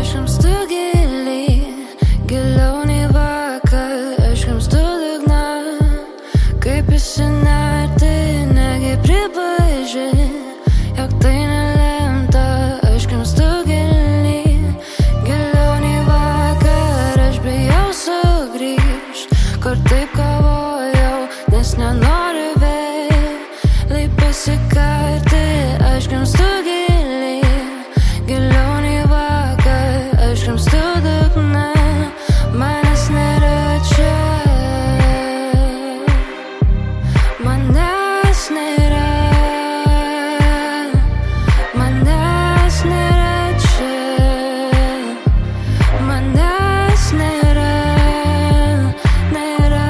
Aš grimztu giliai, giliau nei vakar. Aš grimztu dugną, kaip įsinerti, negi pripažint, jog tai nelemta. Aš grimztu giliai, giliau nei vakar. Aš bijau sugrįžt, kur taip kovojau, nes nenoriu vėl pasikarti. Aš grimztu giliai, giliau nei vakar. Aš grimztu dugną, manęs nėra čia. Manęs nėra, manęs nėra čia. Manęs nėra, nėra.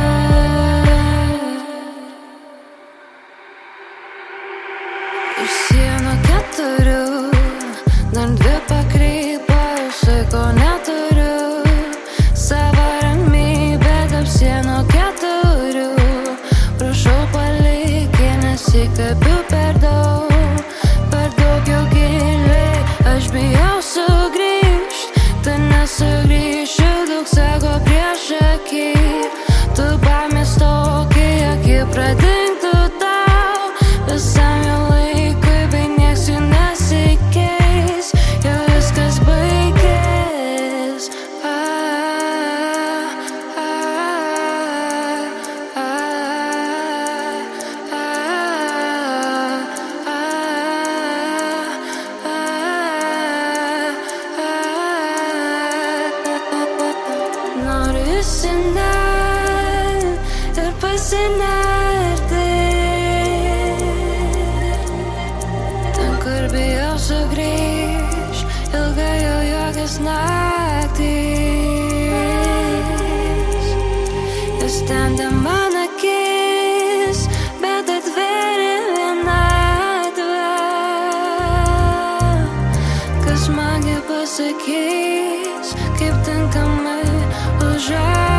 Iš sienų keturių, dar dvi pakrypos, ko neturiu. Savo ramybę tarp sienų keturių. Prašau palik, nes įkvepiu per daug jau giliai. Aš bijau sugrįžt, tu nesugrįšiu, daug sako prieš akį. Tu baimės tokia, jog ji pradingtų tau visam jau laikui, bei nieks jų nesikeis, jau viskas baigės. Noriu įsinert ir pasinerti ten, kur bijau sugrįžt, ilgai jau jokios naktys. Jis temdė man akis, bet atvėrė vienatvę. Kas man gi pasakys, kaip tinkamai užaugti.